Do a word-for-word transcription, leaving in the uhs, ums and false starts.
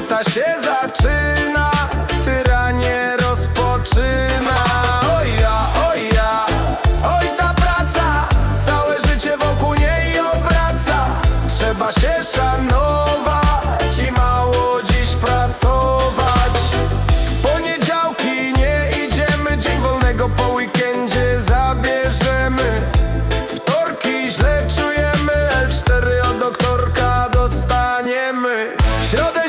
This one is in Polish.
Robota się zaczyna, tyranie rozpoczyna. Oj ja, oj ja, oj ta praca, całe życie wokół niej obraca. Trzeba się szanować i mało dziś pracować. W poniedziałki nie idziemy, dzień wolnego po weekendzie zabierzemy. Wtorki źle czujemy, el cztery od doktorka dostaniemy. W środę